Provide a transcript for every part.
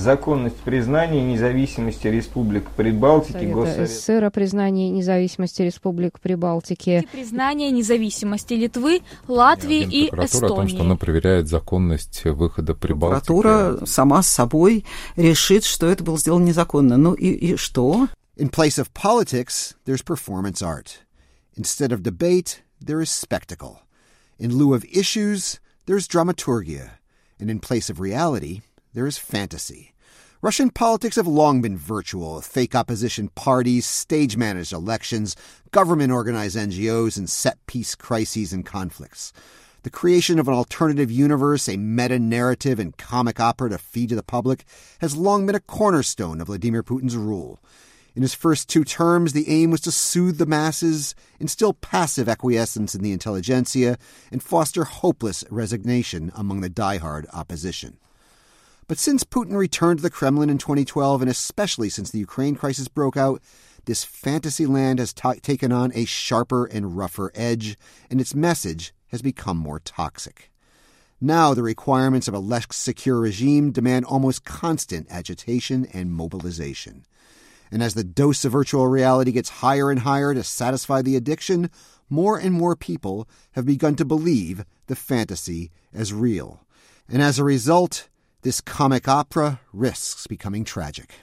Законность признания независимости республик Прибалтики, Совета СССР о признании независимости республик Прибалтики. Признание независимости Литвы, Латвии и Эстонии. О том, что она проверяет законность выхода Прибалтики. Прокуратура сама с собой решит, что это было сделано незаконно. Ну и что? In place of politics, there's performance art. Instead of debate, there is spectacle. In lieu of issues, there's dramaturgia. And in place of reality, there is fantasy. Russian politics have long been virtual, fake opposition parties, stage-managed elections, government-organized NGOs, and set-piece crises and conflicts. The creation of an alternative universe, a meta-narrative and comic opera to feed to the public, has long been a cornerstone of Vladimir Putin's rule. In his first 2 terms, the aim was to soothe the masses, instill passive acquiescence in the intelligentsia, and foster hopeless resignation among the diehard opposition. But since Putin returned to the Kremlin in 2012, and especially since the Ukraine crisis broke out, this fantasy land has taken on a sharper and rougher edge, and its message has become more toxic. Now the requirements of a less secure regime demand almost constant agitation and mobilization. And as the dose of virtual reality gets higher and higher to satisfy the addiction, more and more people have begun to believe the fantasy as real. And as a result, this comic opera risks becoming tragic.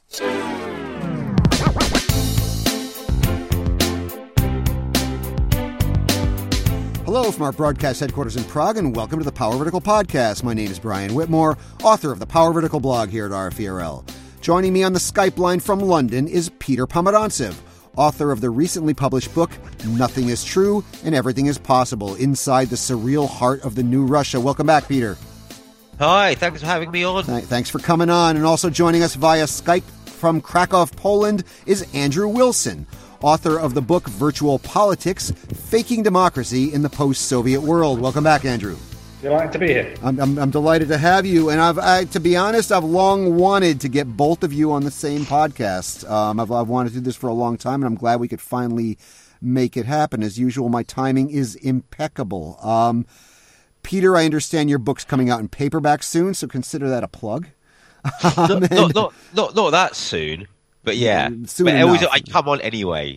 Hello from our broadcast headquarters in Prague, and welcome to the Power Vertical Podcast. My name is Brian Whitmore, author of the Power Vertical blog here at RFERL. Joining me on the Skype line from London is Peter Pomerantsev, author of the recently published book, Nothing is True and Everything is Possible, Inside the Surreal Heart of the New Russia. Welcome back, Peter. Hi, thanks for having me on. Thanks for coming on. And also joining us via Skype from Krakow, Poland, is Andrew Wilson, author of the book Virtual Politics, Faking Democracy in the Post-Soviet World. Welcome back, Andrew. Delighted to be here. I'm delighted to have you. And to be honest, I've long wanted to get both of you on the same podcast. I've wanted to do this for a long time, and I'm glad we could finally make it happen. As usual, my timing is impeccable. Peter, I understand your book's coming out in paperback soon, so consider that a plug. Not that soon, but yeah. I come on anyway.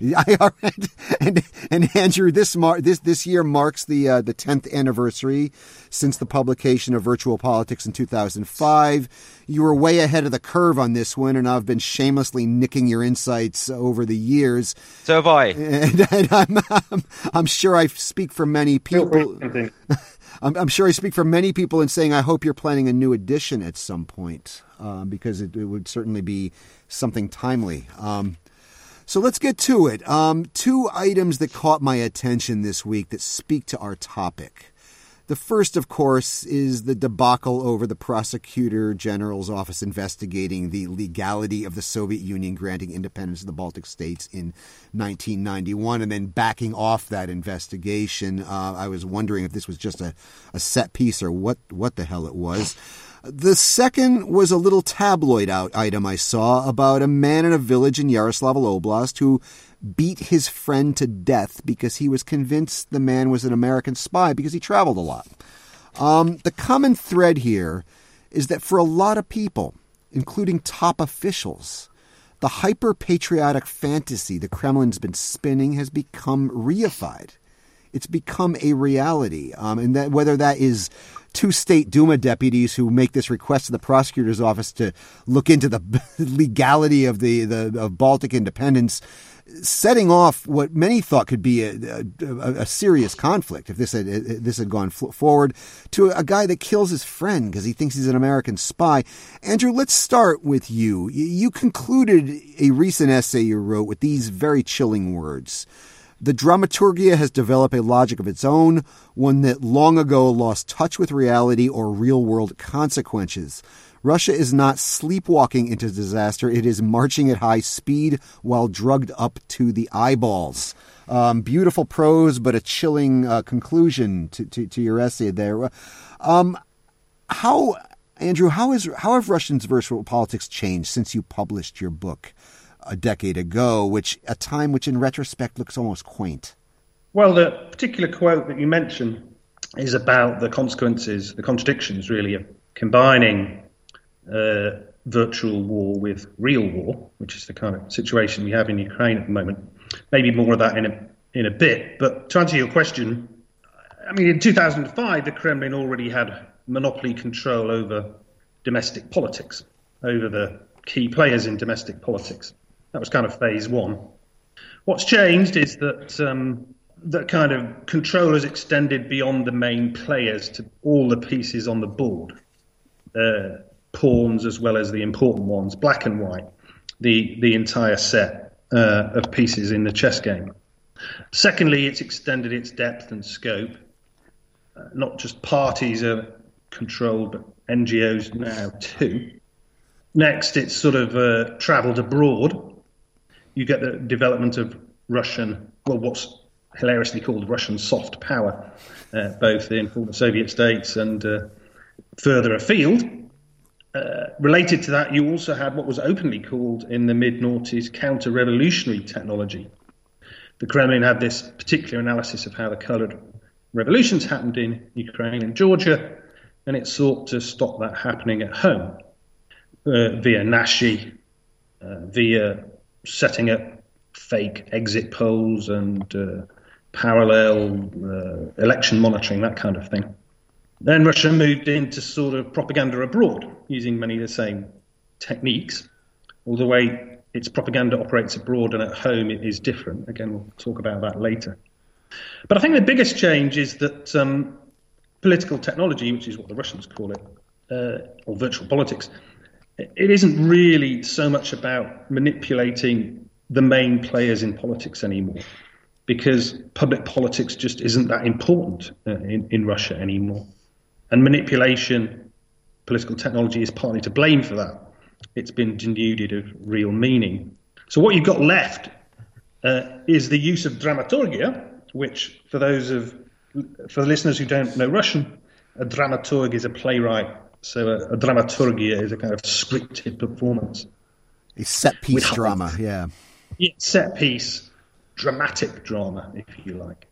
And Andrew, this year marks the 10th anniversary since the publication of Virtual Politics in 2005. You were way ahead of the curve on this one, and I've been shamelessly nicking your insights over the years. So have I. And I'm sure I speak for many people. I'm sure I speak for many people in saying I hope you're planning a new edition at some point, because it would certainly be something timely. So let's get to it. 2 items that caught my attention this week that speak to our topic. The first, of course, is the debacle over the Prosecutor General's office investigating the legality of the Soviet Union granting independence to the Baltic states in 1991 and then backing off that investigation. I was wondering if this was just a set piece or what the hell it was. The second was a little tabloid item I saw about a man in a village in Yaroslavl Oblast who beat his friend to death because he was convinced the man was an American spy because he traveled a lot. The common thread here is that for a lot of people, including top officials, the hyper-patriotic fantasy the Kremlin's been spinning has become reified. It's become a reality, and that whether that is 2 state Duma deputies who make this request to the prosecutor's office to look into the legality of of Baltic independence, setting off what many thought could be a serious conflict if this had gone forward, to a guy that kills his friend because he thinks he's an American spy. Andrew, let's start with you. You concluded a recent essay you wrote with these very chilling words. The dramaturgia has developed a logic of its own, one that long ago lost touch with reality or real-world consequences. Russia is not sleepwalking into disaster. It is marching at high speed while drugged up to the eyeballs. Beautiful prose, but a chilling conclusion to your essay there. Andrew, how have Russians' virtual politics changed since you published your book a decade ago, a time which in retrospect looks almost quaint? Well, the particular quote that you mentioned is about the consequences, the contradictions really, of combining virtual war with real war, which is the kind of situation we have in Ukraine at the moment. Maybe more of that in a bit. But to answer your question, I mean, in 2005, the Kremlin already had monopoly control over domestic politics, over the key players in domestic politics. That was kind of phase one. What's changed is that that kind of control has extended beyond the main players to all the pieces on the board, pawns as well as the important ones, black and white, the entire set of pieces in the chess game. Secondly, it's extended its depth and scope. Not just parties are controlled, but NGOs now too. Next, it's sort of travelled abroad. You get the development of Russian, well, what's hilariously called Russian soft power, both in former Soviet states and further afield. Related to that, you also had what was openly called in the mid-noughties counter-revolutionary technology. The Kremlin had this particular analysis of how the coloured revolutions happened in Ukraine and Georgia, and it sought to stop that happening at home via Nashi, via setting up fake exit polls and parallel election monitoring, that kind of thing. Then Russia moved into sort of propaganda abroad, using many of the same techniques, all the way its propaganda operates abroad and at home it is different. Again, we'll talk about that later. But I think the biggest change is that political technology, which is what the Russians call it, or virtual politics, it isn't really so much about manipulating the main players in politics anymore, because public politics just isn't that important in Russia anymore. And manipulation, political technology is partly to blame for that. It's been denuded of real meaning. So what you've got left is the use of dramaturgia, which for the listeners who don't know Russian, a dramaturg is a playwright. So a dramaturgia is a kind of scripted performance. A set-piece drama, yeah. Yeah, set-piece, dramatic drama, if you like.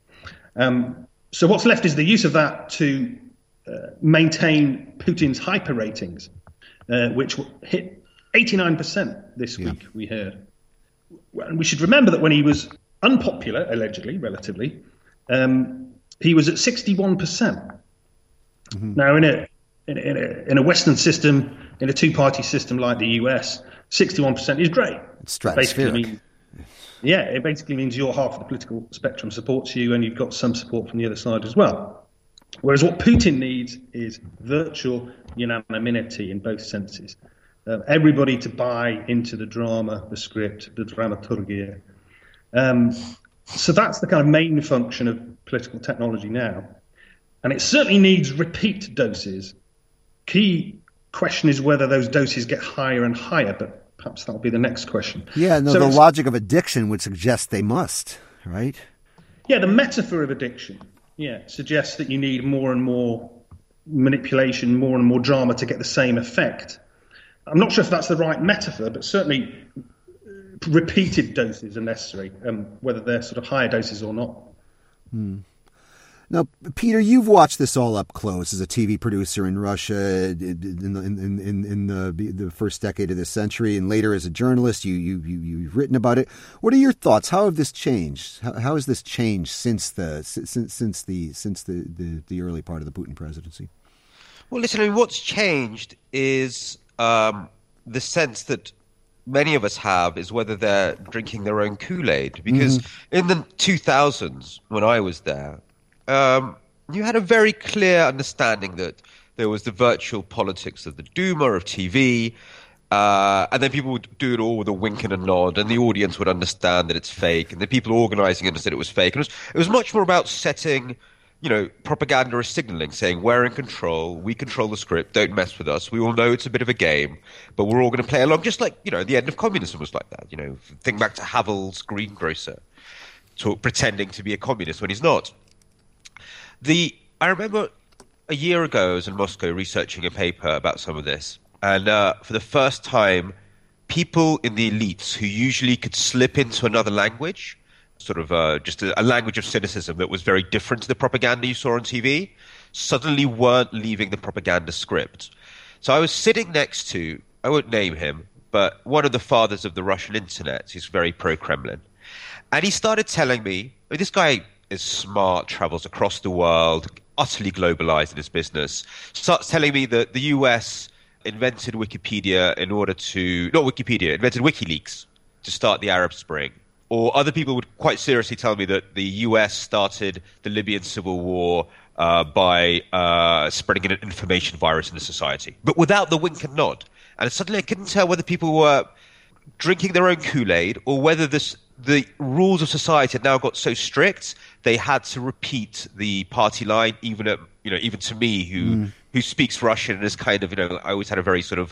So what's left is the use of that to maintain Putin's hyper ratings, which hit 89% this week, we heard. And we should remember that when he was unpopular, allegedly, relatively, he was at 61%. Mm-hmm. Now, in a Western system, in a two-party system like the US, 61% is great. It's stratospheric. It basically means your half of the political spectrum supports you and you've got some support from the other side as well. Whereas what Putin needs is virtual unanimity in both senses. Everybody to buy into the drama, the script, the dramaturgia. So that's the kind of main function of political technology now. And it certainly needs repeat doses. Key question is whether those doses get higher and higher, but perhaps that'll be the next question. Yeah, no, so the logic of addiction would suggest they must, right? Yeah, the metaphor of addiction, suggests that you need more and more manipulation, more and more drama to get the same effect. I'm not sure if that's the right metaphor, but certainly repeated doses are necessary, whether they're sort of higher doses or not. Now, Peter, you've watched this all up close as a TV producer in Russia in the first decade of this century, and later as a journalist, you've written about it. What are your thoughts? How have this changed? How has this changed since the early part of the Putin presidency? Well, listen, I mean, what's changed is the sense that many of us have is whether they're drinking their own Kool-Aid. Because in the 2000s, when I was there, you had a very clear understanding that there was the virtual politics of the Duma, of TV, and then people would do it all with a wink and a nod, and the audience would understand that it's fake, and the people organizing understood it was fake. And it was much more about setting, propaganda as signaling, saying we're in control, we control the script, don't mess with us. We all know it's a bit of a game, but we're all going to play along, just like, the end of communism was like that. Think back to Havel's greengrocer pretending to be a communist when he's not. I remember a year ago I was in Moscow researching a paper about some of this, and for the first time, people in the elites who usually could slip into another language, sort of just a language of cynicism that was very different to the propaganda you saw on TV, suddenly weren't leaving the propaganda script. So I was sitting next to I won't name him, but one of the fathers of the Russian internet. He's very pro-Kremlin. And he started telling me, this guy is smart, travels across the world, utterly globalized in his business, starts telling me that the US invented Wikipedia invented WikiLeaks to start the Arab Spring. Or other people would quite seriously tell me that the US started the Libyan civil war by spreading an information virus in the society, but without the wink and nod. And suddenly I couldn't tell whether people were drinking their own Kool-Aid or whether the rules of society had now got so strict they had to repeat the party line, even to me who speaks Russian and is kind of, I always had a very sort of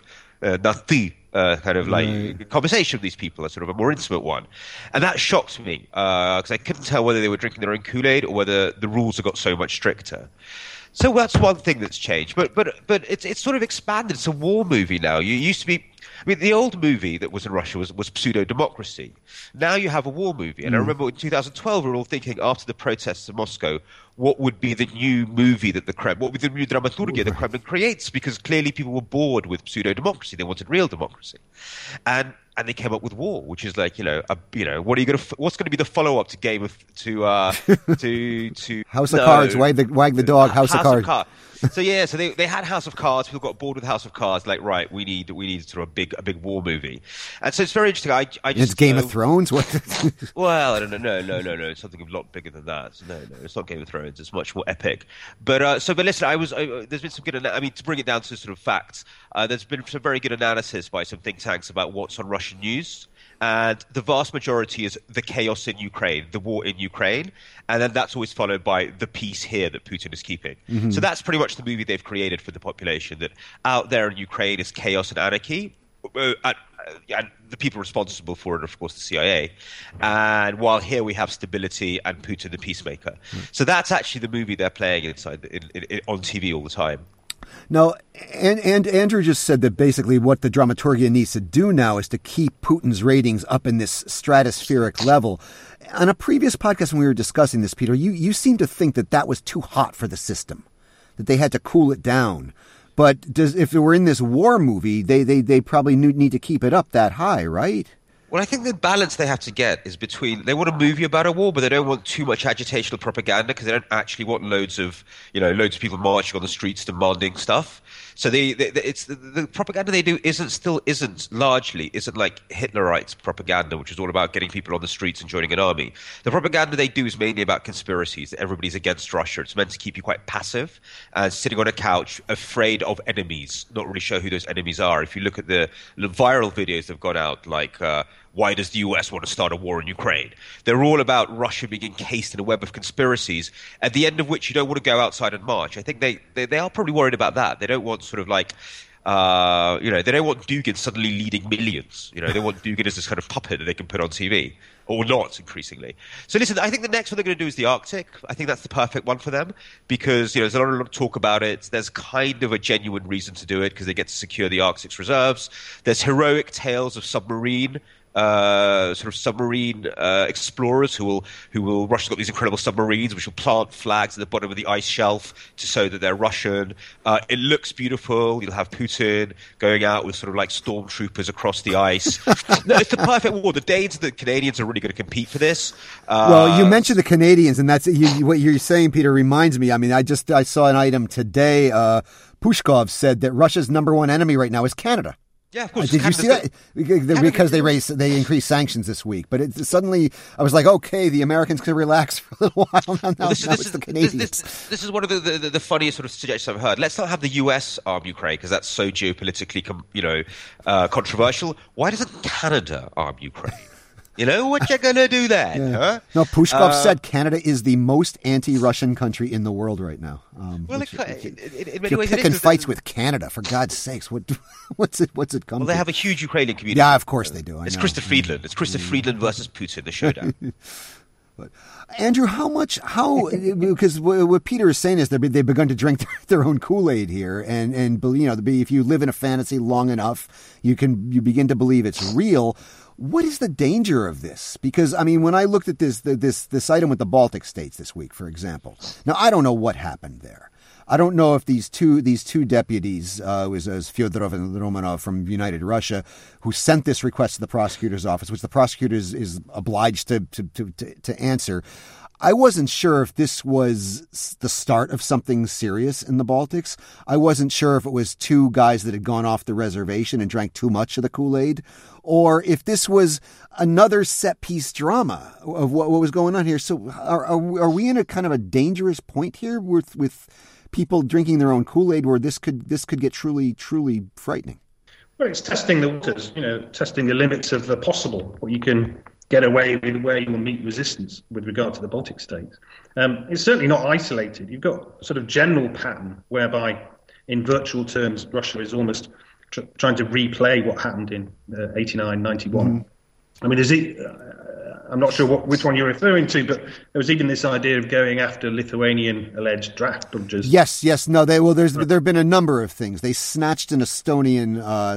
conversation with these people, a sort of a more intimate one. And that shocked me because I couldn't tell whether they were drinking their own Kool-Aid or whether the rules had got so much stricter. So that's one thing that's changed. But it's sort of expanded. It's a war movie now. You used to be... the old movie that was in Russia was Pseudo-Democracy. Now you have a war movie. And I remember in 2012 we were all thinking, after the protests in Moscow, what would be the new movie that what would be the new dramaturgia the Kremlin creates? Because clearly people were bored with pseudo-democracy. They wanted real democracy. And they came up with war, which is like, what's going to be the follow-up to Game of House of Cards, wag the dog, House of Cards. So they had House of Cards. People got bored with House of Cards. Like, right, we need sort of a big war movie. And so it's very interesting. It's Game of Thrones. What? Well, I don't know. No. It's something a lot bigger than that. No, it's not Game of Thrones. It's much more epic. But listen, there's been some good. To bring it down to sort of facts, there's been some very good analysis by some think tanks about what's on Russian news. And the vast majority is the chaos in Ukraine, the war in Ukraine. And then that's always followed by the peace here that Putin is keeping. Mm-hmm. So that's pretty much the movie they've created for the population, that out there in Ukraine is chaos and anarchy. And the people responsible for it, of course, the CIA. And while here we have stability and Putin the peacemaker. Mm. So that's actually the movie they're playing on TV all the time. No, and Andrew just said that basically what the dramaturgia needs to do now is to keep Putin's ratings up in this stratospheric level. On a previous podcast when we were discussing this, Peter, you seemed to think that was too hot for the system, that they had to cool it down. But if they were in this war movie, they probably need to keep it up that high, right? Well, I think the balance they have to get is between, they want a movie about a war, but they don't want too much agitational propaganda because they don't actually want loads of people marching on the streets demanding stuff. So the propaganda they do isn't largely like Hitlerite propaganda, which is all about getting people on the streets and joining an army. The propaganda they do is mainly about conspiracies, that everybody's against Russia. It's meant to keep you quite passive and sitting on a couch, afraid of enemies, not really sure who those enemies are. If you look at the viral videos that have gone out, like why does the US want to start a war in Ukraine? They're all about Russia being encased in a web of conspiracies, at the end of which you don't want to go outside and march. I think they are probably worried about that. They don't want sort of like, they don't want Dugin suddenly leading millions. They want Dugin as this kind of puppet that they can put on TV, or not, increasingly. So listen, I think the next one they're going to do is the Arctic. I think that's the perfect one for them because, there's a lot of talk about it. There's kind of a genuine reason to do it because they get to secure the Arctic's reserves. There's heroic tales of submarine explorers who will Russia's got these incredible submarines which will plant flags at the bottom of the ice shelf to show that they're Russian. It looks beautiful. You'll have Putin going out with sort of like stormtroopers across the ice. No, it's the perfect war. The Danes and the Canadians are really going to compete for this. Well, you mentioned the Canadians, and that's what you're saying, Peter, reminds me. I mean, I saw an item today. Pushkov said that Russia's number one enemy right now is Canada. Yeah, of course. Did you see that? Because they increased sanctions this week. But suddenly I was like, okay, the Americans can relax for a little while. Now it's the Canadians. This is one of the funniest sort of suggestions I've heard. Let's not have the US arm Ukraine because that's so geopolitically, controversial. Why doesn't Canada arm Ukraine? What you gonna do then? Yeah. Huh? No, Pushkov said Canada is the most anti-Russian country in the world right now. In many you're ways, picking fights with Canada, for God's sakes. What's it come Well, they to? have a huge Ukrainian community. Yeah, of course they do. It's Christopher Friedland. It's Christopher Friedland versus Putin, the showdown. But Andrew, because what Peter is saying is they've begun to drink their own Kool-Aid here, and if you live in a fantasy long enough, you begin to believe it's real. What is the danger of this? Because, I mean, when I looked at this item with the Baltic states this week, for example, now I don't know what happened there. I don't know if these two deputies, was Fyodorov and Romanov from United Russia, who sent this request to the prosecutor's office, which the prosecutor is obliged to answer. I wasn't sure if this was the start of something serious in the Baltics. I wasn't sure if it was two guys that had gone off the reservation and drank too much of the Kool-Aid, or if this was another set-piece drama of what was going on here. So are we in a kind of a dangerous point here with people drinking their own Kool-Aid, where this could get truly, truly frightening? Well, it's testing the waters, testing the limits of the possible, what you can get away with, where you will meet resistance with regard to the Baltic states. It's certainly not isolated. You've got a sort of general pattern whereby, in virtual terms, Russia is almost trying to replay what happened in 89, 91. I mean, I'm not sure which one you're referring to, but there was even this idea of going after Lithuanian alleged draft dodgers. Yes. No, there have been a number of things. They snatched an Estonian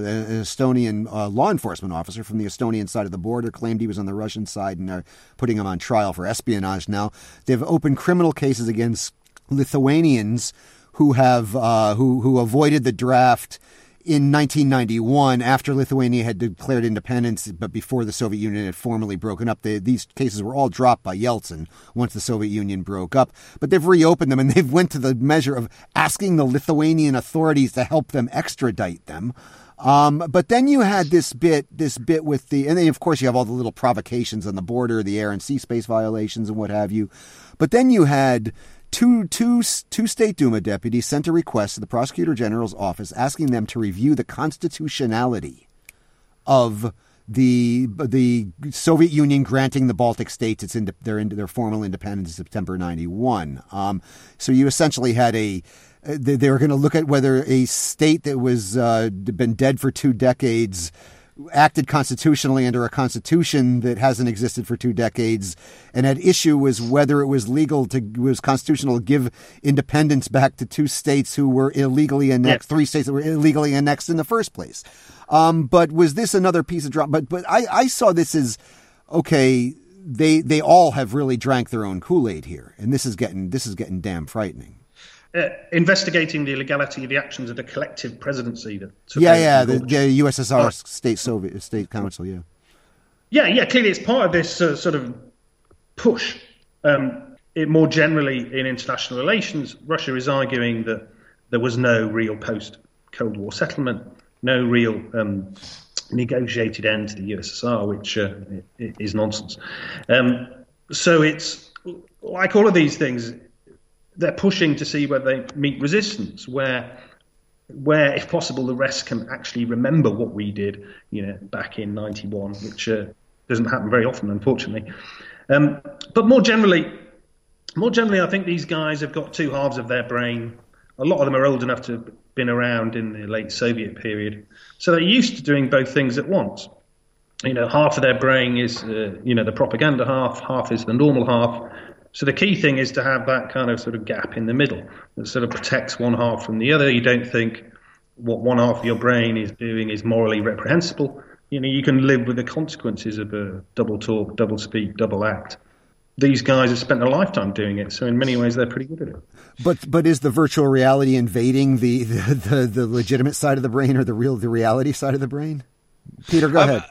law enforcement officer from the Estonian side of the border, claimed he was on the Russian side, and are putting him on trial for espionage now. They've opened criminal cases against Lithuanians who have who avoided the draft in 1991, after Lithuania had declared independence, but before the Soviet Union had formally broken up. These cases were all dropped by Yeltsin once the Soviet Union broke up. But they've reopened them, and they've went to the measure of asking the Lithuanian authorities to help them extradite them. But then you had this bit with and then of course you have all the little provocations on the border, the air and sea space violations and what have you. But then you had Two State Duma deputies sent a request to the Prosecutor General's office asking them to review the constitutionality of the Soviet Union granting the Baltic states their formal independence in September 91. So you essentially had they were going to look at whether a state that was been dead for 2 decades acted constitutionally under a constitution that hasn't existed for 2 decades, and at issue was whether it was constitutional to give independence back to 2 states who were illegally annexed, 3 states that were illegally annexed in the first place. But was this another piece of drama? But I saw this as, okay, they all have really drank their own Kool-Aid here, and this is getting damn frightening. Investigating the illegality of the actions of the collective presidency that took the USSR State Council, yeah. Clearly, it's part of this sort of push. More generally, in international relations, Russia is arguing that there was no real post-Cold War settlement, no real negotiated end to the USSR, which is nonsense. So it's like all of these things. They're pushing to see whether they meet resistance, where, if possible, the rest can actually remember what we did, back in 91, which doesn't happen very often, unfortunately. But more generally, I think these guys have got 2 halves of their brain. A lot of them are old enough to have been around in the late Soviet period, so they're used to doing both things at once. Half of their brain is, the propaganda half is the normal half. So the key thing is to have that kind of sort of gap in the middle that sort of protects one half from the other. You don't think what one half of your brain is doing is morally reprehensible. You can live with the consequences of a double talk, double speak, double act. These guys have spent a lifetime doing it, so in many ways they're pretty good at it. But is the virtual reality invading the legitimate side of the brain, or the reality side of the brain? Peter, go ahead.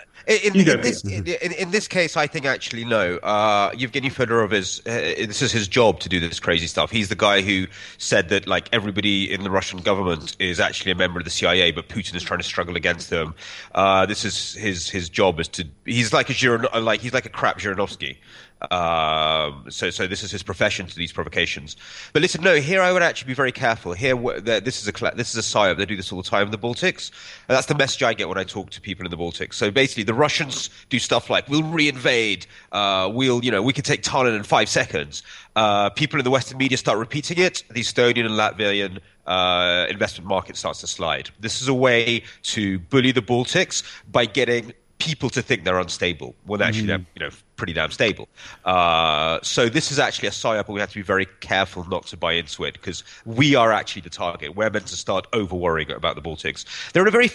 In this case, I think actually no. Yevgeny Fedorov this is his job to do this crazy stuff. He's the guy who said that everybody in the Russian government is actually a member of the CIA, but Putin is trying to struggle against them. This is his job he's like a crap Zhirinovsky. So this is his profession to these provocations. But listen, no, here I would actually be very careful. Here, this is a psyop. They do this all the time in the Baltics. And that's the message I get when I talk to people in the Baltics. So basically, the Russians do stuff like, we'll reinvade, we can take Tallinn in 5 seconds. People in the Western media start repeating it. The Estonian and Latvian investment market starts to slide. This is a way to bully the Baltics by getting people to think they're unstable when actually they're pretty damn stable. So this is actually a psyop, but we have to be very careful not to buy into it, because we are actually the target. We're meant to start over-worrying about the Baltics. They're in a very funny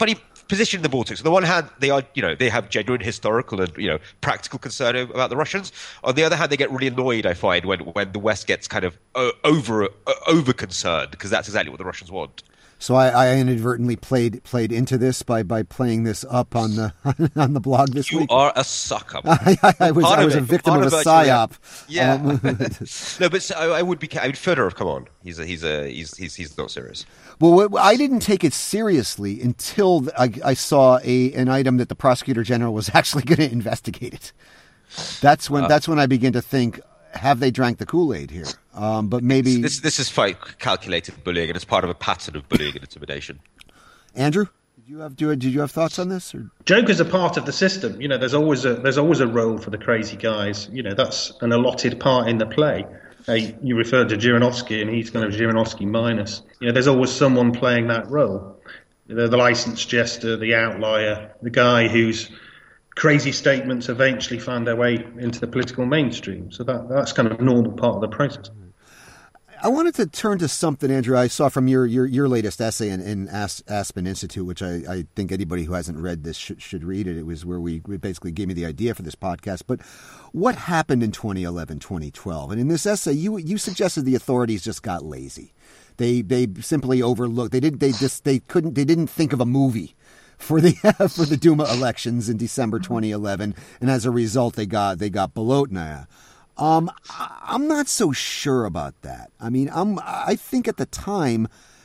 position in the Baltics. On the one hand, they are, they have genuine historical and, practical concern about the Russians. On the other hand, they get really annoyed, I find, when the West gets kind of over concerned, because that's exactly what the Russians want. So I inadvertently played into this by playing this up on the blog this week. You are a sucker. I was a victim of a psyop. Yeah. No, but I would be. Fedorov, come on, he's not serious. Well, I didn't take it seriously until I saw an item that the prosecutor general was actually going to investigate it. That's when I began to think, have they drank the Kool-Aid here? But maybe this is calculated bullying, and it's part of a pattern of bullying and intimidation. Andrew, did you have thoughts on this? Or? Jokers are part of the system. There's always a role for the crazy guys. That's an allotted part in the play. You referred to Zhirinovsky, and he's kind of Zhirinovsky minus. There's always someone playing that role. The licensed jester, the outlier, the guy whose crazy statements eventually find their way into the political mainstream. So that's kind of a normal part of the process. I wanted to turn to something, Andrew, I saw from your latest essay in Aspen Institute, which I think anybody who hasn't read this should read it. It was where we basically gave me the idea for this podcast. But what happened in 2011, 2012? And in this essay, you suggested the authorities just got lazy. They simply overlooked. They didn't think of a movie for the Duma elections in December 2011, and as a result, they got Bolotnaya. I'm not so sure about that. I mean, I think at the time,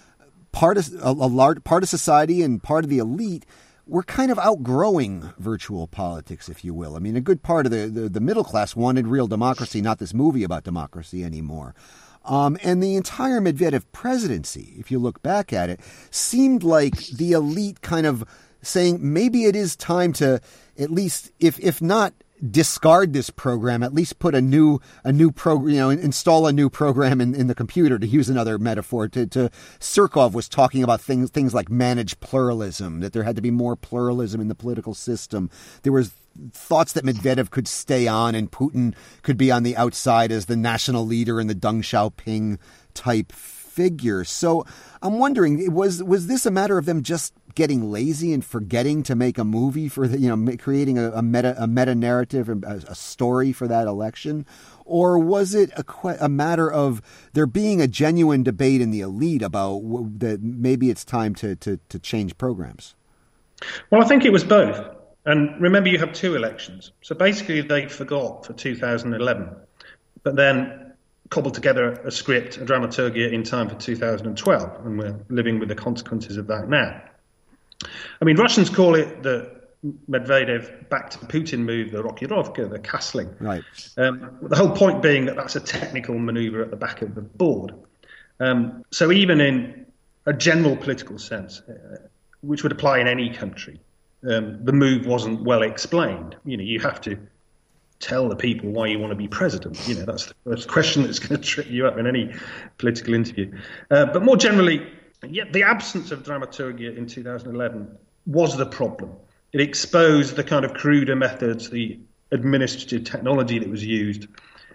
a large part of society and part of the elite were kind of outgrowing virtual politics, if you will. I mean, a good part of the middle class wanted real democracy, not this movie about democracy anymore. And the entire Medvedev presidency, if you look back at it, seemed like the elite kind of saying maybe it is time to at least, if not discard this program, at least put a new program, install a new program in the computer, to use another metaphor. To Surkov was talking about things like managed pluralism, that there had to be more pluralism in the political system. There was thoughts that Medvedev could stay on and Putin could be on the outside as the national leader and the Deng Xiaoping type figure. So I'm wondering, was this a matter of them just getting lazy and forgetting to make a movie for creating a meta narrative and a story for that election? Or was it a matter of there being a genuine debate in the elite about that maybe it's time to change programs? Well, I think it was both. And remember, you have two elections. So basically they forgot for 2011, but then cobbled together a script, a dramaturgia in time for 2012, and we're living with the consequences of that now. I mean, Russians call it the Medvedev back to Putin move, the Rokirovka, the castling. Right. The whole point being that that's a technical maneuver at the back of the board. So even in a general political sense, which would apply in any country, the move wasn't well explained. You have to tell the people why you want to be president. That's the first question that's going to trip you up in any political interview. But more generally, the absence of dramaturgia in 2011 was the problem. It exposed the kind of cruder methods, the administrative technology that was used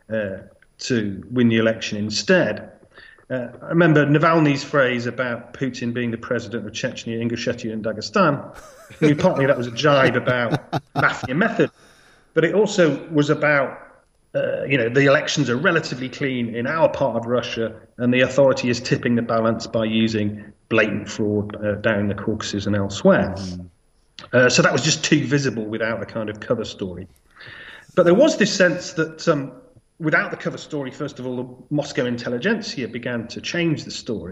to win the election instead. I remember Navalny's phrase about Putin being the president of Chechnya, Ingushetia and Dagestan. I mean, partly that was a jibe about mafia method, but it also was about the elections are relatively clean in our part of Russia, and the authority is tipping the balance by using blatant fraud down in the Caucasus and elsewhere. So that was just too visible without a kind of cover story. But there was this sense that without the cover story, first of all, the Moscow intelligentsia began to change the story.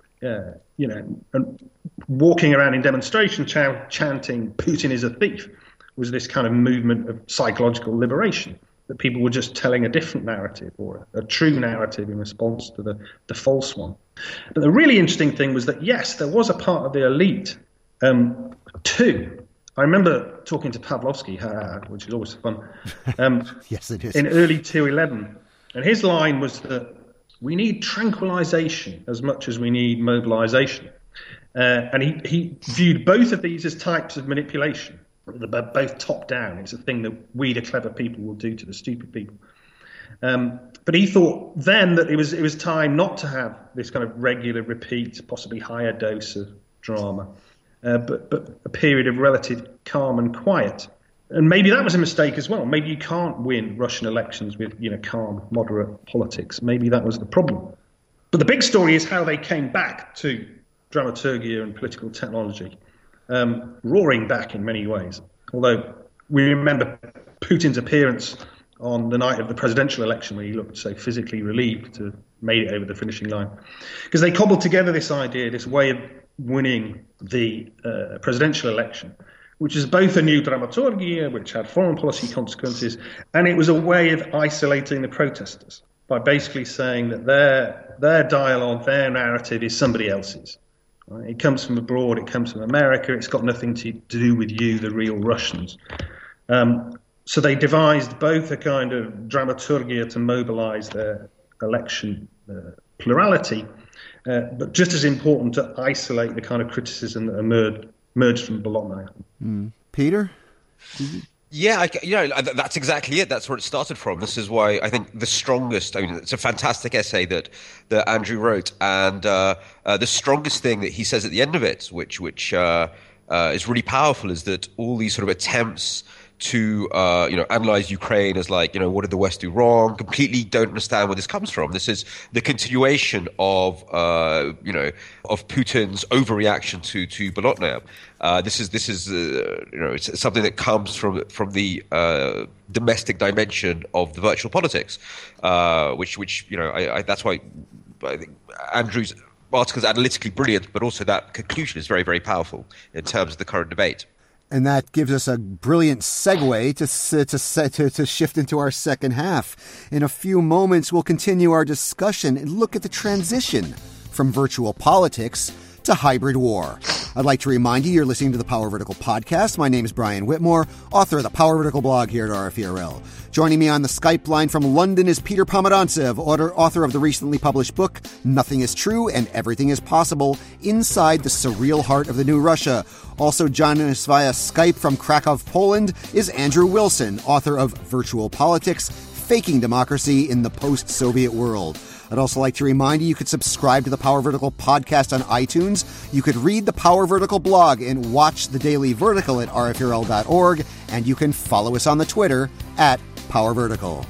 And walking around in demonstration chanting "Putin is a thief" was this kind of movement of psychological liberation, that people were just telling a different narrative, or a true narrative in response to the false one. But the really interesting thing was that, yes, there was a part of the elite, too. I remember talking to Pavlovsky, which is always fun, yes, it is. in early 2011, and his line was that we need tranquilization as much as we need mobilization. And he viewed both of these as types of manipulation. They're both top down. It's a thing that we, the clever people, will do to the stupid people. But he thought then that it was time not to have this kind of regular repeat, possibly higher dose of drama, but a period of relative calm and quiet. And maybe that was a mistake as well. Maybe you can't win Russian elections with, calm, moderate politics. Maybe that was the problem. But the big story is how they came back to dramaturgia and political technology, roaring back in many ways. Although we remember Putin's appearance on the night of the presidential election, where he looked so physically relieved to have made it over the finishing line. Because they cobbled together this idea, this way of winning the presidential election, which is both a new dramaturgia, which had foreign policy consequences, and it was a way of isolating the protesters by basically saying that their dialogue, their narrative is somebody else's. Right? It comes from abroad, it comes from America, it's got nothing to do with you, the real Russians. So they devised both a kind of dramaturgia to mobilize their election plurality, but just as important to isolate the kind of criticism that emerged from Bolotnaya. Peter? Yeah, that's exactly it. That's where it started from. This is why I think the strongest, it's a fantastic essay that Andrew wrote. And the strongest thing that he says at the end of it, which is really powerful, is that all these sort of attempts to analyze Ukraine as like, what did the West do wrong? Completely don't understand where this comes from. This is the continuation of Putin's overreaction to Bolotnaya. This is it's something that comes from the domestic dimension of the virtual politics, which that's why I think Andrew's article is analytically brilliant, but also that conclusion is very, very powerful in terms of the current debate. And that gives us a brilliant segue to shift into our second half. In a few moments, we'll continue our discussion and look at the transition from virtual politics to hybrid war. I'd like to remind you, you're listening to the Power Vertical podcast. My name is Brian Whitmore, author of the Power Vertical blog here at RFERL. Joining me on the Skype line from London is Peter Pomerantsev, author of the recently published book, Nothing is True and Everything is Possible, Inside the Surreal Heart of the New Russia. Also joining us via Skype from Krakow, Poland, is Andrew Wilson, author of Virtual Politics, Faking Democracy in the Post-Soviet World. I'd also like to remind you could subscribe to the Power Vertical podcast on iTunes. You could read the Power Vertical blog and watch the Daily Vertical at rfrl.org. And you can follow us on the Twitter at Power Vertical.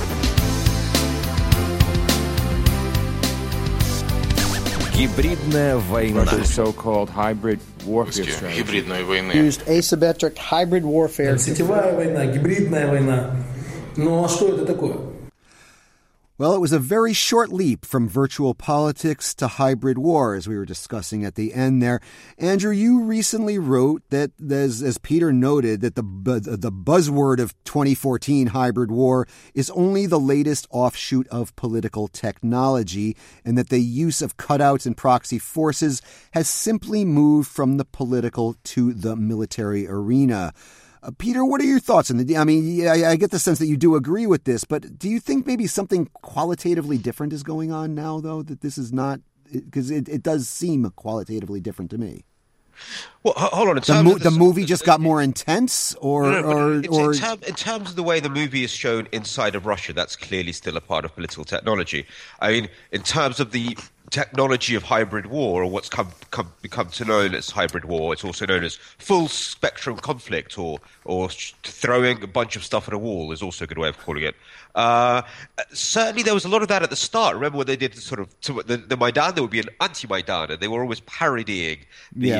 Гибридная война. So-called hybrid warfare strategy. Used asymmetric hybrid warfare. Сетевая война, гибридная война. Ну а что это такое? Well, it was a very short leap from virtual politics to hybrid war, as we were discussing at the end there. Andrew, you recently wrote that, as Peter noted, that the buzzword of 2014 hybrid war is only the latest offshoot of political technology, and that the use of cutouts and proxy forces has simply moved from the political to the military arena. Peter, what are your thoughts on the? I mean, I get the sense that you do agree with this, but do you think maybe something qualitatively different is going on now, though, that this is not? Because it does seem qualitatively different to me. Well, hold on. The movie just got more intense, in terms of the way the movie is shown inside of Russia, that's clearly still a part of political technology. I mean, in terms of the technology of hybrid war, or what's become to known as hybrid war, it's also known as full spectrum conflict, or throwing a bunch of stuff at a wall is also a good way of calling it. Certainly there was a lot of that at the start. Remember when they did the Maidan, there would be an anti-Maidan, and they were always parodying the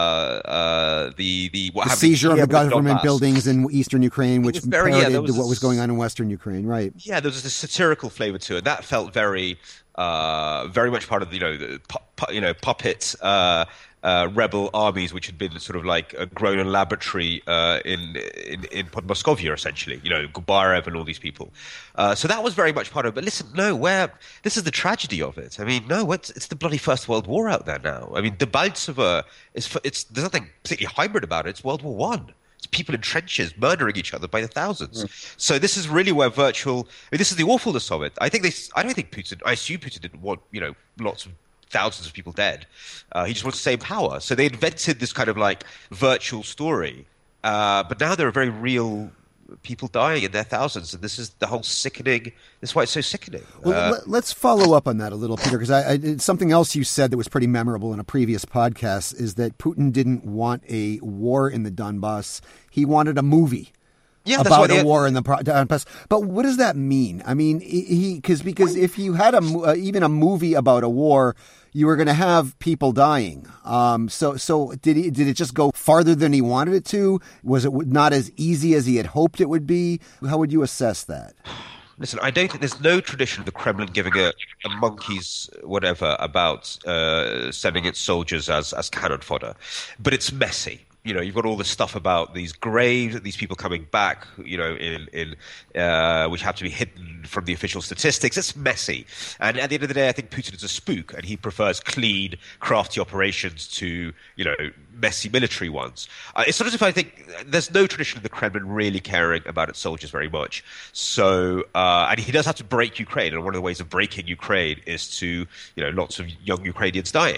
seizure of the government buildings in eastern Ukraine, which parodied what was going on in western Ukraine, right? Yeah, there was this satirical flavor to it. That felt very much part of the puppet rebel armies, which had been sort of like grown in a laboratory in Podmoskovia, essentially. Gubarev and all these people. So that was very much part of it. But listen, this is the tragedy of it. I mean, it's the bloody First World War out there now. I mean, Debaltseve there's nothing particularly hybrid about it. It's World War I. It's people in trenches murdering each other by the thousands. So this is really where this is the awfulness of it. I assume Putin didn't want, lots of thousands of people dead. He just wants to stay in power. So they invented this kind of like virtual story. But now there are very real people dying in their thousands, and this is the whole sickening. This is why it's so sickening. Well, let's follow up on that a little, Peter, because something else you said that was pretty memorable in a previous podcast is that Putin didn't want a war in the Donbass. He wanted a movie. Yeah, about a war in the Donbass. But what does that mean? I mean, because if you had even a movie about a war, you were going to have people dying. So did it just go farther than he wanted it to? Was it not as easy as he had hoped it would be? How would you assess that? Listen, I don't think there's no tradition of the Kremlin giving a monkey's whatever about sending its soldiers as cannon fodder, but it's messy. You know, you've got all this stuff about these graves, these people coming back, you know, in which have to be hidden from the official statistics. It's messy. And at the end of the day, I think Putin is a spook, and he prefers clean, crafty operations to, you know, messy military ones. It's sort of as if I think there's no tradition of the Kremlin really caring about its soldiers very much. So, and he does have to break Ukraine, and one of the ways of breaking Ukraine is to, you know, lots of young Ukrainians dying.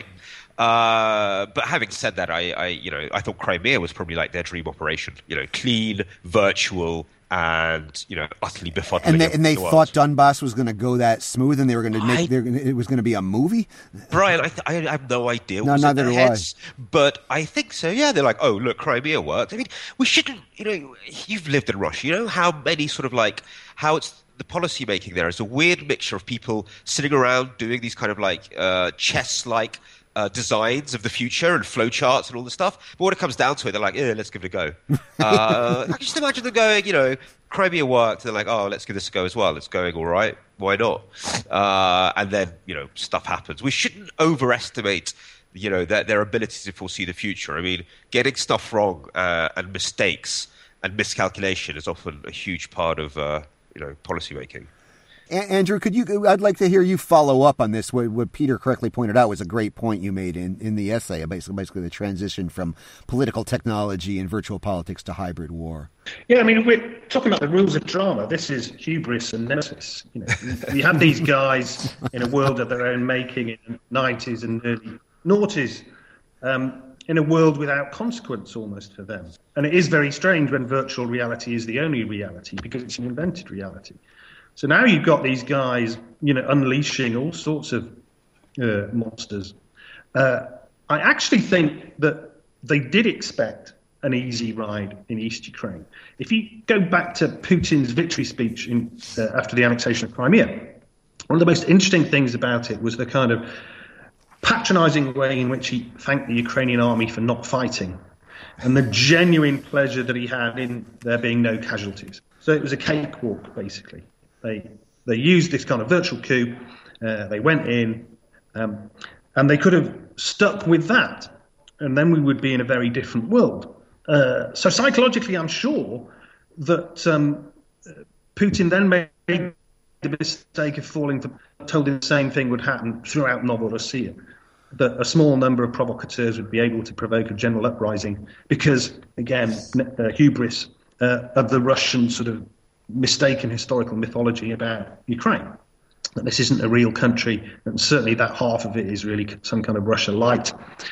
But having said that, I thought Crimea was probably like their dream operation. You know, clean, virtual, and you know, utterly befuddling. And they thought Donbass was going to go that smooth, and they were going to make it was going to be a movie. Brian, I have no idea. No, neither do I. But I think so. Yeah, they're like, oh, look, Crimea worked. I mean, we shouldn't. You know, you've lived in Russia. You know how many sort of like how it's. The policy making there is a weird mixture of people sitting around doing these kind of like chess-like designs of the future and flowcharts and all this stuff. But when it comes down to it, they're like, let's give it a go. I can just imagine them going, you know, Crimea worked. They're like, oh, let's give this a go as well. It's going all right. Why not? And then, you know, stuff happens. We shouldn't overestimate, you know, their ability to foresee the future. I mean, getting stuff wrong and mistakes and miscalculation is often a huge part of, you know, policy making. Andrew, I'd like to hear you follow up on this. What Peter correctly pointed out was a great point you made in the essay, basically the transition from political technology and virtual politics to hybrid war. Yeah, I mean, we're talking about the rules of drama. This is hubris and nemesis. You know, you have these guys in a world of their own making in the 90s and early noughties, in a world without consequence almost for them. And it is very strange when virtual reality is the only reality because it's an invented reality. So now you've got these guys, you know, unleashing all sorts of monsters. I actually think that they did expect an easy ride in East Ukraine. If you go back to Putin's victory speech after the annexation of Crimea, one of the most interesting things about it was the kind of patronizing way in which he thanked the Ukrainian army for not fighting and the genuine pleasure that he had in there being no casualties. So it was a cakewalk, basically. They used this kind of virtual coup. They went in, and they could have stuck with that, and then we would be in a very different world. So psychologically, I'm sure that Putin then made the mistake of told him the same thing would happen throughout Novorossiya, that a small number of provocateurs would be able to provoke a general uprising because, again, hubris of the Russian sort of mistaken historical mythology about Ukraine, that this isn't a real country, and certainly that half of it is really some kind of Russia light.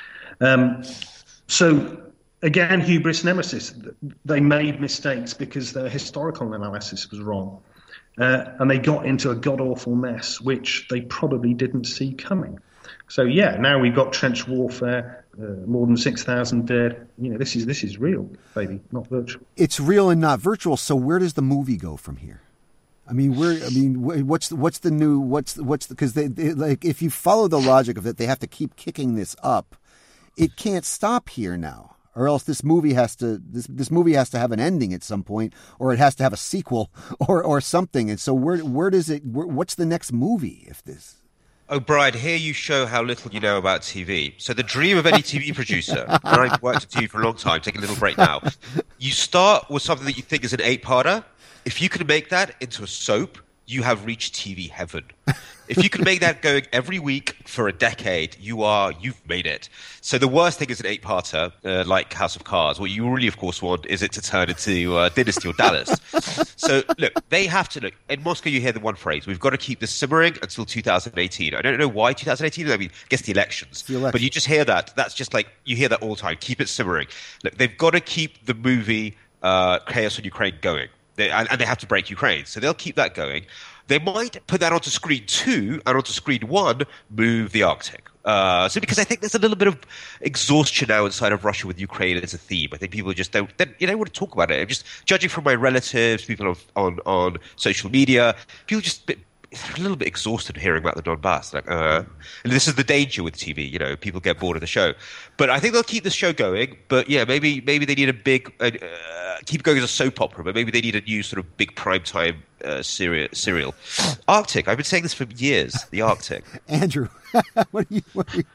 So again, hubris nemesis. They made mistakes because their historical analysis was wrong, and they got into a god-awful mess which they probably didn't see coming. So yeah, now we've got trench warfare, more than 6,000 dead. You know, this is real, baby, not virtual. It's real and not virtual. So where does the movie go from here? I mean, what's the new? Because they like, if you follow the logic of it, they have to keep kicking this up. It can't stop here now, or else this movie has to have an ending at some point, or it has to have a sequel or something. And so where does it? What's the next movie if this? Oh, Brian, here you show how little you know about TV. So the dream of any TV producer, and I've worked at TV for a long time, take a little break now, you start with something that you think is an 8-parter. If you can make that into a soap, you have reached TV heaven. If you can make that going every week for a decade, you've made it. So the worst thing is an 8-parter, like House of Cards. What you really, of course, want is it to turn into Dynasty or Dallas. So, look, they have to, in Moscow you hear the one phrase, we've got to keep this simmering until 2018. I don't know why 2018, I mean, I guess the elections. But you just hear that. That's just like, you hear that all the time. Keep it simmering. Look, they've got to keep the movie Chaos in Ukraine going. and they have to break Ukraine. So they'll keep that going. They might put that onto screen 2, and onto screen 1, move the Arctic. So because I think there's a little bit of exhaustion now inside of Russia with Ukraine as a theme. I think people just don't want to talk about it. I'm just judging from my relatives, people on social media, people just a little bit exhausted hearing about the Donbass. And this is the danger with TV. People get bored of the show. But I think they'll keep the show going. But yeah, maybe they need a big keep going as a soap opera. But maybe they need a new sort of big primetime serial. Arctic. I've been saying this for years. The Arctic. Andrew, what are you?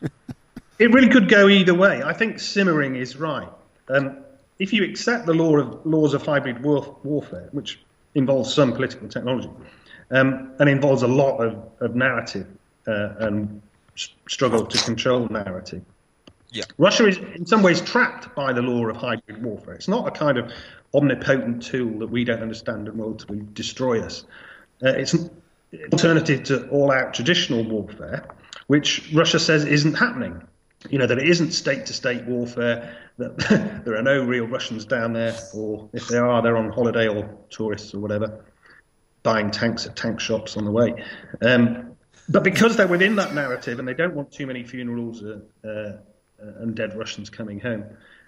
It really could go either way. I think simmering is right. If you accept the laws of hybrid warfare, which involves some political technology. And involves a lot of narrative and struggle to control narrative. Yeah. Russia is in some ways trapped by the law of hybrid warfare. It's not a kind of omnipotent tool that we don't understand and will ultimately destroy us. It's an alternative to all-out traditional warfare, which Russia says isn't happening. That it isn't state-to-state warfare, that there are no real Russians down there, or if there are, they're on holiday or tourists or whatever, buying tanks at tank shops on the way. But because they're within that narrative and they don't want too many funerals and dead Russians coming home,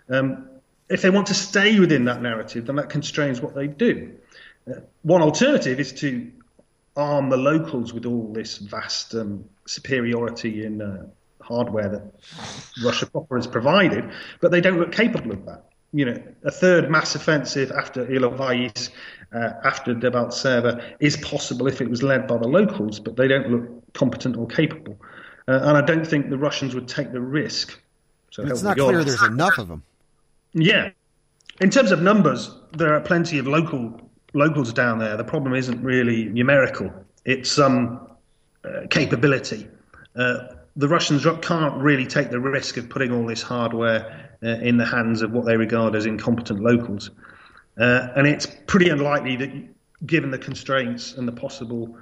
if they want to stay within that narrative, then that constrains what they do. One alternative is to arm the locals with all this vast superiority in hardware that Russia proper has provided, but they don't look capable of that. A third mass offensive after Ilovaisk, after Debaltseve is possible if it was led by the locals, but they don't look competent or capable. And I don't think the Russians would take the risk. So it's not clear there's enough of them. Yeah. In terms of numbers, there are plenty of locals down there. The problem isn't really numerical. It's some capability. The Russians can't really take the risk of putting all this hardware in the hands of what they regard as incompetent locals. And it's pretty unlikely that, given the constraints and the possible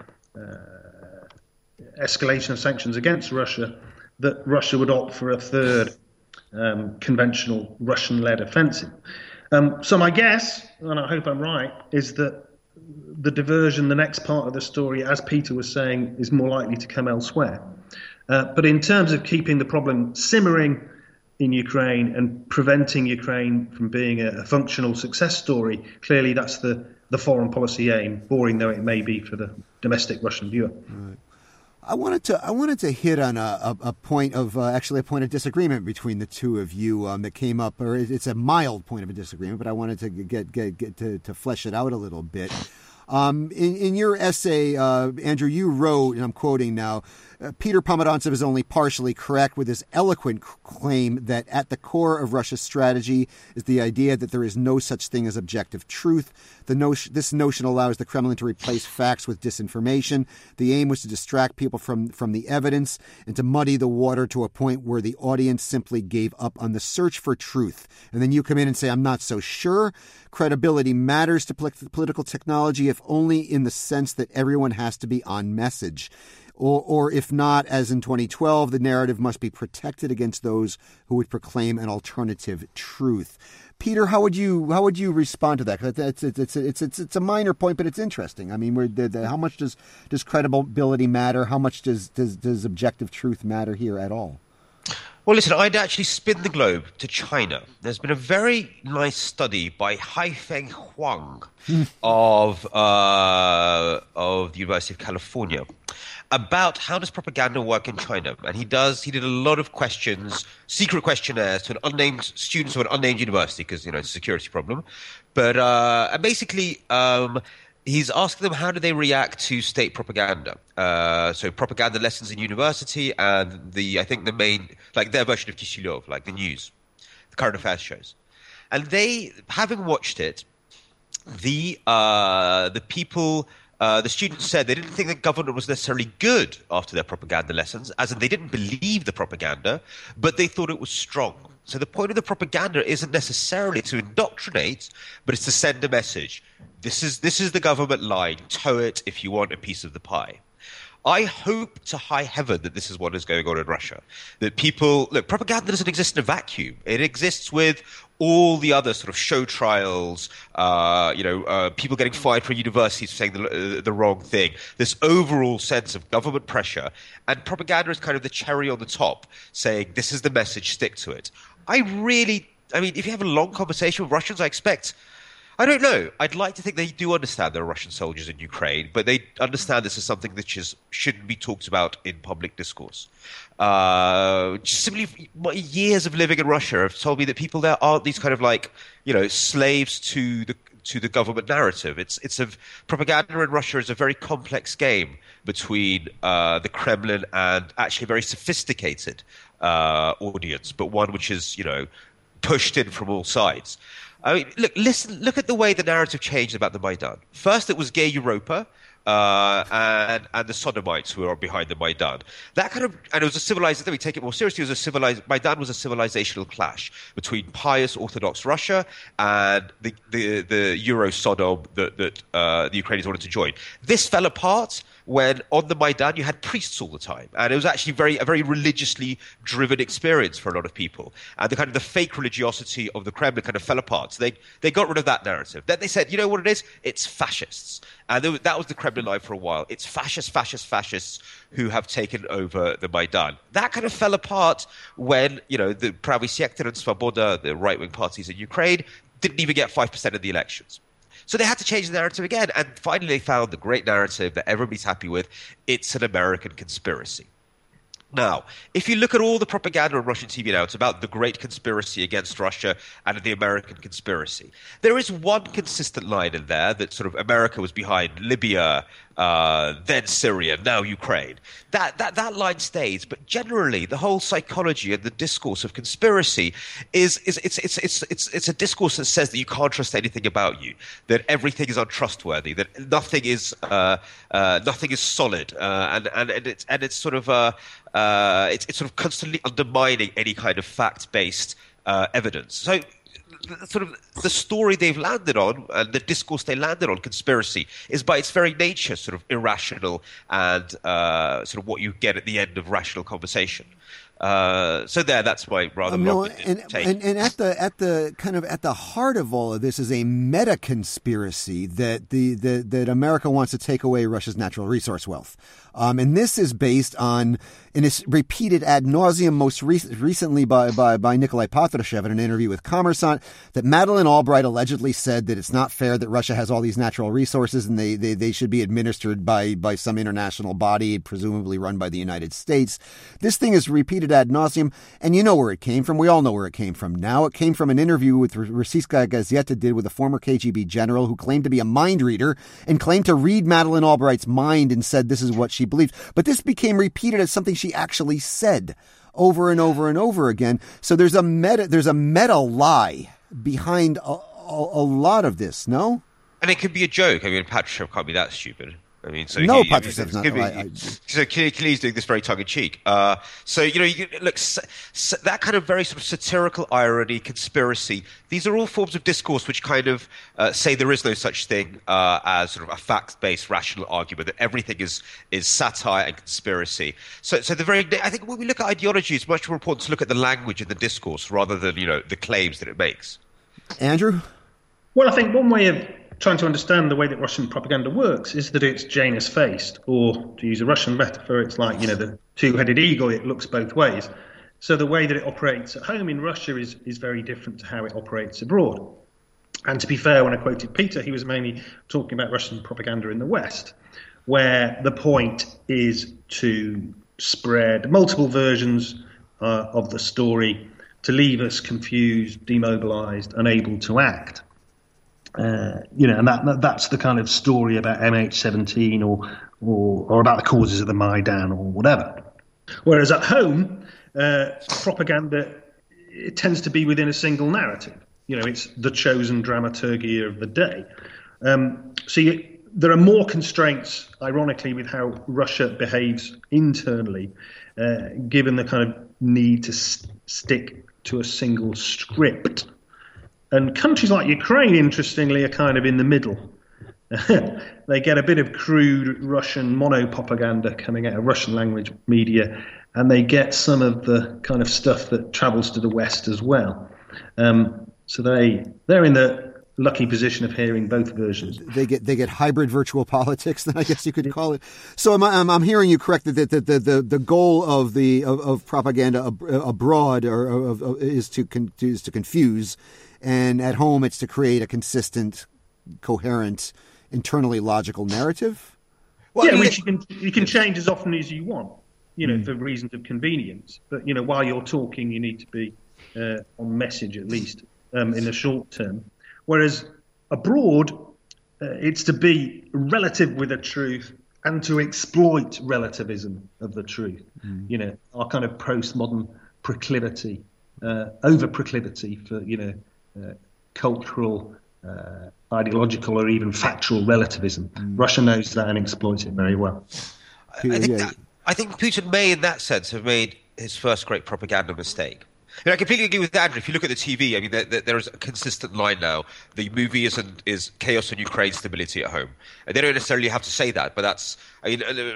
escalation of sanctions against Russia, that Russia would opt for a third conventional Russian-led offensive. So my guess, and I hope I'm right, is that the diversion, the next part of the story, as Peter was saying, is more likely to come elsewhere. But in terms of keeping the problem simmering in Ukraine and preventing Ukraine from being a functional success story, clearly that's the foreign policy aim, boring though it may be for the domestic Russian viewer. Right. I wanted to hit on a point of actually a point of disagreement between the two of you that came up, or it's a mild point of a disagreement, but I wanted to get to flesh it out a little bit. In your essay, Andrew, you wrote, and I'm quoting now, Peter Pomodantsev is only partially correct with his eloquent claim that at the core of Russia's strategy is the idea that there is no such thing as objective truth. This notion allows the Kremlin to replace facts with disinformation. The aim was to distract people from the evidence and to muddy the water to a point where the audience simply gave up on the search for truth. And then you come in and say, I'm not so sure. Credibility matters to political technology, if only in the sense that everyone has to be on message. Or if not, as in 2012, the narrative must be protected against those who would proclaim an alternative truth. Peter, how would you respond to that? Because it's a minor point, but it's interesting. I mean, how much does credibility matter? How much does objective truth matter here at all? Well, listen, I'd actually spin the globe to China. There's been a very nice study by Haifeng Huang of the University of California about how does propaganda work in China. And he did a lot of questions, secret questionnaires to unnamed students of an unnamed university, because, it's a security problem. But basically, he's asking them how do they react to state propaganda. So propaganda lessons in university and I think the main, like their version of Kishilov, like the news, the current affairs shows. And they, having watched it, the people... the students said they didn't think the government was necessarily good after their propaganda lessons, as in they didn't believe the propaganda, but they thought it was strong. So the point of the propaganda isn't necessarily to indoctrinate, but it's to send a message. This is the government line. Toe it if you want a piece of the pie. I hope to high heaven that this is what is going on in Russia. That people... Look, propaganda doesn't exist in a vacuum. It exists with all the other sort of show trials, people getting fired from universities for saying the wrong thing, this overall sense of government pressure, and propaganda is kind of the cherry on the top, saying this is the message, stick to it. I mean, if you have a long conversation with Russians, I don't know. I'd like to think they do understand there are Russian soldiers in Ukraine, but they understand this is something that shouldn't be talked about in public discourse. Just simply, my years of living in Russia have told me that people there aren't these kind of slaves to the government narrative. Propaganda in Russia is a very complex game between the Kremlin and actually a very sophisticated audience, but one which is pushed in from all sides. I mean, look at the way the narrative changed about the Maidan. First, it was gay Europa and the Sodomites who are behind the Maidan. And it was a civilized. Let me take it more seriously. Maidan was a civilizational clash between pious Orthodox Russia and the Euro Sodom that the Ukrainians wanted to join. This fell apart when on the Maidan you had priests all the time, and it was actually a very religiously driven experience for a lot of people. And the fake religiosity of the Kremlin kind of fell apart. So they got rid of that narrative. Then they said, you know what it is? It's fascists. And that was the Kremlin line for a while. It's fascists who have taken over the Maidan. That kind of fell apart when the Pravy Sektor and Svoboda, the right-wing parties in Ukraine, didn't even get 5% of the elections. So they had to change the narrative again, and finally they found the great narrative that everybody's happy with. It's an American conspiracy. Now, if you look at all the propaganda on Russian TV now, it's about the great conspiracy against Russia and the American conspiracy. There is one consistent line in there that sort of America was behind Libya, then Syria, now Ukraine. That line stays, but generally the whole psychology and the discourse of conspiracy it's a discourse that says that you can't trust anything about you, that everything is untrustworthy, that nothing is solid, and it's sort of it's sort of constantly undermining any kind of fact-based evidence. So sort of the story they've landed on and the discourse they landed on, conspiracy, is by its very nature sort of irrational and sort of what you get at the end of rational conversation. That's my rather long take. And at the heart of all of this is a meta conspiracy that America wants to take away Russia's natural resource wealth. And this is based on, and it's repeated ad nauseum, most recently by Nikolai Patrushev in an interview with Kommersant, that Madeleine Albright allegedly said that it's not fair that Russia has all these natural resources and they should be administered by some international body, presumably run by the United States. This thing is repeated ad nauseum, and you know where it came from. We all know where it came from now. It came from an interview with Rossiyskaya Gazeta did with a former KGB general who claimed to be a mind reader and claimed to read Madeleine Albright's mind and said this is what she believed. But this became repeated as something she actually said over and over and over again. So there's a meta lie behind a lot of this, no? And it could be a joke. I mean, Patrushev can't be that stupid. I mean, so no, Patrushev's not. So Killy's doing this very tongue in cheek. That kind of very sort of satirical irony, conspiracy. These are all forms of discourse which kind of say there is no such thing as sort of a fact-based, rational argument, that everything is satire and conspiracy. So I think when we look at ideology, it's much more important to look at the language and the discourse rather than the claims that it makes. Andrew? Well, I think one way of trying to understand the way that Russian propaganda works is that it's Janus-faced, or to use a Russian metaphor, it's like, the two-headed eagle, it looks both ways. So the way that it operates at home in Russia is very different to how it operates abroad. And to be fair, when I quoted Peter, he was mainly talking about Russian propaganda in the West, where the point is to spread multiple versions of the story to leave us confused, demobilized, unable to act. And that's the kind of story about MH17 or about the causes of the Maidan or whatever. Whereas at home, propaganda, it tends to be within a single narrative. It's the chosen dramaturgy of the day. There are more constraints, ironically, with how Russia behaves internally, given the kind of need to stick to a single script. And countries like Ukraine, interestingly, are kind of in the middle. They get a bit of crude Russian mono-propaganda coming out of Russian language media, and they get some of the kind of stuff that travels to the West as well. So they're in the lucky position of hearing both versions. They get hybrid virtual politics, then I guess you could call it. So I'm hearing you correct that the goal of propaganda abroad is to confuse, and at home it's to create a consistent, coherent, internally logical narrative. Well, yeah, which you can change as often as you want, for reasons of convenience. But while you're talking, you need to be on message at least in the short term. Whereas abroad, it's to be relative with the truth and to exploit relativism of the truth. Our kind of postmodern proclivity, over-proclivity for, cultural, ideological, or even factual relativism. Russia knows that and exploits it very well. I think Putin may, in that sense, have made his first great propaganda mistake. I completely agree with Andrew. If you look at the TV, I mean, there is a consistent line now. The movie is chaos in Ukraine, stability at home. And they don't necessarily have to say that, but that's. I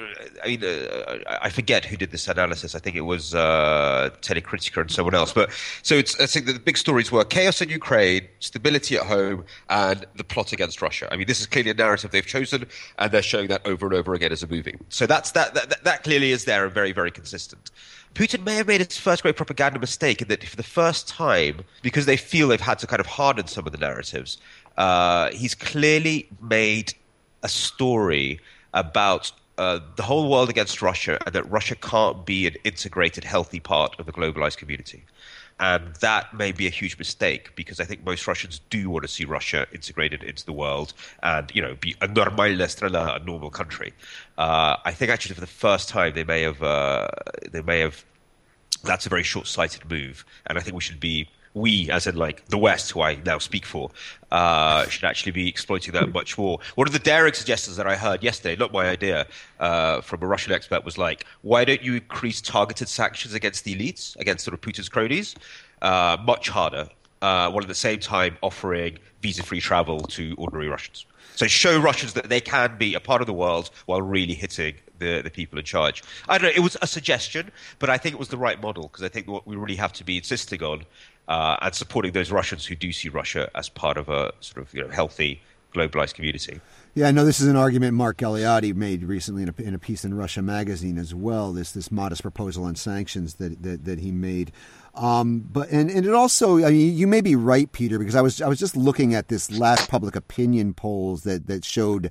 forget who did this analysis. I think it was Telecritica and someone else. But so I think that the big stories were chaos in Ukraine, stability at home, and the plot against Russia. I mean, this is clearly a narrative they've chosen, and they're showing that over and over again as a movie. So that clearly is there and very, very consistent. Putin may have made his first great propaganda mistake in that for the first time, because they feel they've had to kind of harden some of the narratives, he's clearly made a story about the whole world against Russia and that Russia can't be an integrated, healthy part of the globalized community. And that may be a huge mistake because I think most Russians do want to see Russia integrated into the world and, be a normalna strana, a normal country. I think actually for the first time they may have, that's a very short-sighted move. And I think we, as in like the West, who I now speak for, should actually be exploiting that much more. One of the daring suggestions that I heard yesterday, not my idea, from a Russian expert was like, why don't you increase targeted sanctions against the elites, against sort of Putin's cronies, much harder, while at the same time offering visa-free travel to ordinary Russians. So show Russians that they can be a part of the world while really hitting the people in charge. I don't know, it was a suggestion, but I think it was the right model because I think what we really have to be insisting on and supporting those Russians who do see Russia as part of a sort of healthy, globalized community. Yeah, I know this is an argument Mark Galeotti made recently in a piece in Russia Magazine as well. This modest proposal on sanctions that he made, but it also, I mean, you may be right, Peter, because I was just looking at this last public opinion polls that showed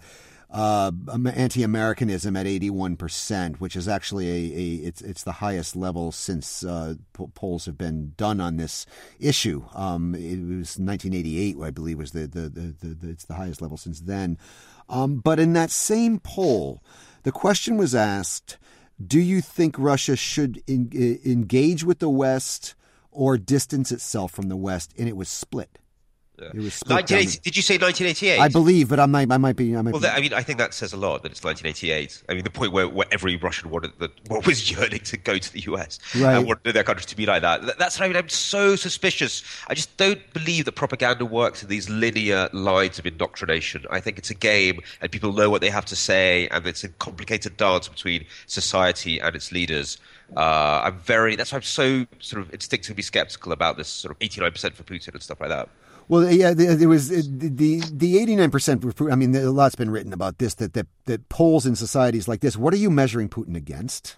anti-Americanism at 81%, which is actually it's the highest level since polls have been done on this issue. It was 1988, I believe, was it's the highest level since then. But in that same poll, the question was asked: do you think Russia should engage with the West or distance itself from the West? And it was split. It was split. Did you say 1988? I believe, but I might be. I mean, I think that says a lot that it's 1988. I mean, the point where every Russian was yearning to go to the US and wanted their country to be like that. That's what I mean. I'm so suspicious. I just don't believe that propaganda works in these linear lines of indoctrination. I think it's a game, and people know what they have to say, and it's a complicated dance between society and its leaders. That's why I'm so sort of instinctively skeptical about this sort of 89% for Putin and stuff like that. Well, yeah, there was the 89%. I mean, a lot's been written about this. That polls in societies like this. What are you measuring Putin against?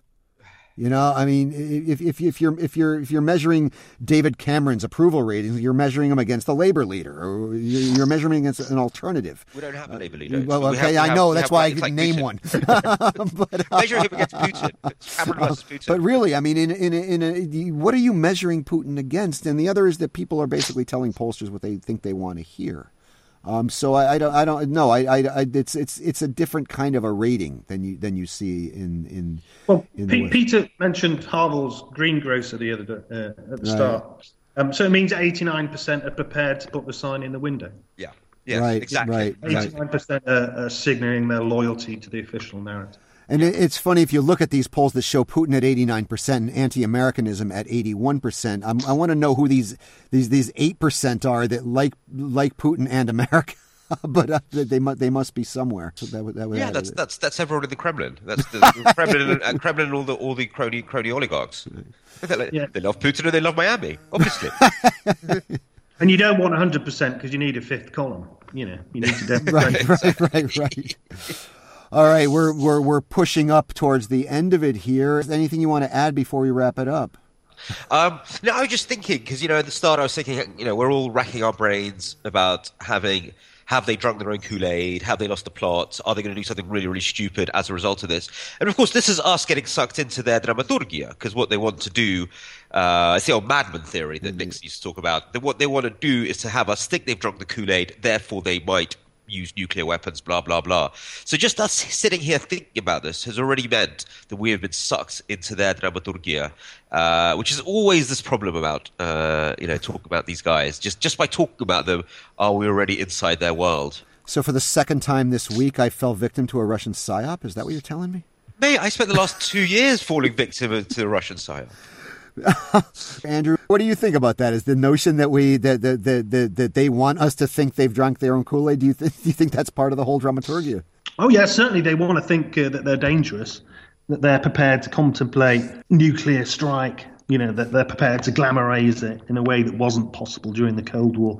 I mean, if you're measuring David Cameron's approval ratings, you're measuring him against a labor leader, or you're measuring him against an alternative. We don't have a labor leader. Well, okay, I know that's why I didn't name one. But, measure him against Putin. Cameron versus Putin. But really, I mean, what are you measuring Putin against? And the other is that people are basically telling pollsters what they think they want to hear. So I don't know. It's a different kind of a rating than you see in. Well, Peter mentioned Havel's greengrocer the other day, at the start. So it means 89% are prepared to put the sign in the window. Yeah. Yes, right. Exactly. 89% are signalling their loyalty to the official narrative. And it's funny, if you look at these polls that show Putin at 89% and anti-Americanism at 81%, I want to know who these 8% are that like Putin and America, but they must be somewhere. So that's everyone in the Kremlin. That's the Kremlin and all the crony oligarchs. They love Putin and they love Miami, obviously. And you don't want 100% because you need a fifth column. You know, you need to demonstrate. Right. All right, we're pushing up towards the end of it here. Is there anything you want to add before we wrap it up? No, I was just thinking, because, you know, at the start I was thinking, you know, we're all racking our brains about have they drunk their own Kool-Aid? Have they lost the plot? Are they going to do something really, really stupid as a result of this? And of course, this is us getting sucked into their dramaturgia, because what they want to do, it's the old Madman theory that Nixon used to talk about. What they want to do is to have us think they've drunk the Kool-Aid, therefore they might use nuclear weapons, blah, blah, blah. So just us sitting here thinking about this has already meant that we have been sucked into their dramaturgia, which is always this problem about, talking about these guys. Just by talking about them, are we already inside their world? So for the second time this week, I fell victim to a Russian psyop? Is that what you're telling me? Mate, I spent the last 2 years falling victim to a Russian psyop. Andrew, what do you think about that? Is the notion that that they want us to think they've drunk their own Kool-Aid? Do you think that's part of the whole dramaturgia? Oh yeah, certainly they want to think that they're dangerous, that they're prepared to contemplate nuclear strike. You know, that they're prepared to glamorize it in a way that wasn't possible during the Cold War.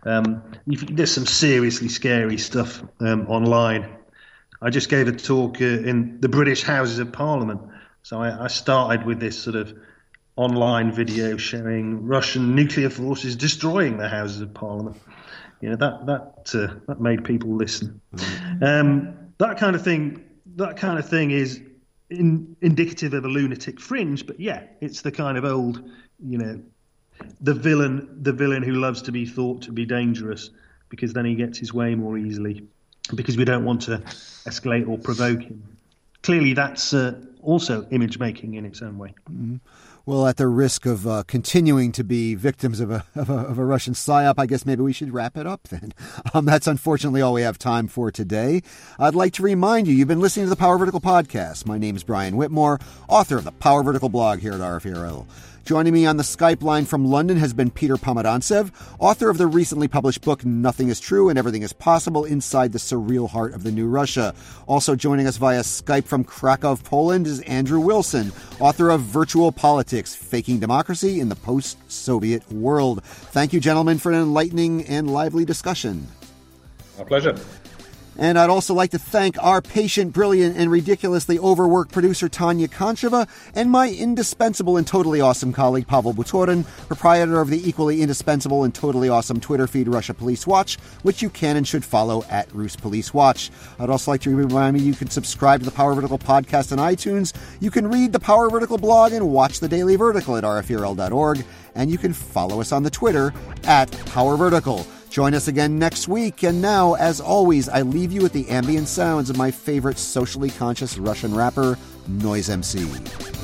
There's some seriously scary stuff online. I just gave a talk in the British Houses of Parliament, so I started with this sort of online video showing Russian nuclear forces destroying the Houses of Parliament. You know, that made people listen. That kind of thing is indicative of a lunatic fringe. But yeah, it's the kind of old, you know, the villain who loves to be thought to be dangerous because then he gets his way more easily because we don't want to escalate or provoke him. Clearly, that's also image making in its own way. Mm-hmm. Well, at the risk of continuing to be victims of a Russian psyop, I guess maybe we should wrap it up then. That's unfortunately all we have time for today. I'd like to remind you've been listening to the Power Vertical podcast. My name is Brian Whitmore, author of the Power Vertical blog here at RFE/RL. Joining me on the Skype line from London has been Peter Pomerantsev, author of the recently published book Nothing is True and Everything is Possible Inside the Surreal Heart of the New Russia. Also joining us via Skype from Krakow, Poland is Andrew Wilson, author of Virtual Politics, Faking Democracy in the Post-Soviet World. Thank you, gentlemen, for an enlightening and lively discussion. Our pleasure. And I'd also like to thank our patient, brilliant, and ridiculously overworked producer Tanya Koncheva and my indispensable and totally awesome colleague Pavel Butorin, proprietor of the equally indispensable and totally awesome Twitter feed Russia Police Watch, which you can and should follow at Rus Police Watch. I'd also like to remind you can subscribe to the Power Vertical podcast on iTunes. You can read the Power Vertical blog and watch the Daily Vertical at rferl.org. And you can follow us on the Twitter at Power Vertical. Join us again next week. And now, as always, I leave you with the ambient sounds of my favorite socially conscious Russian rapper, Noise MC.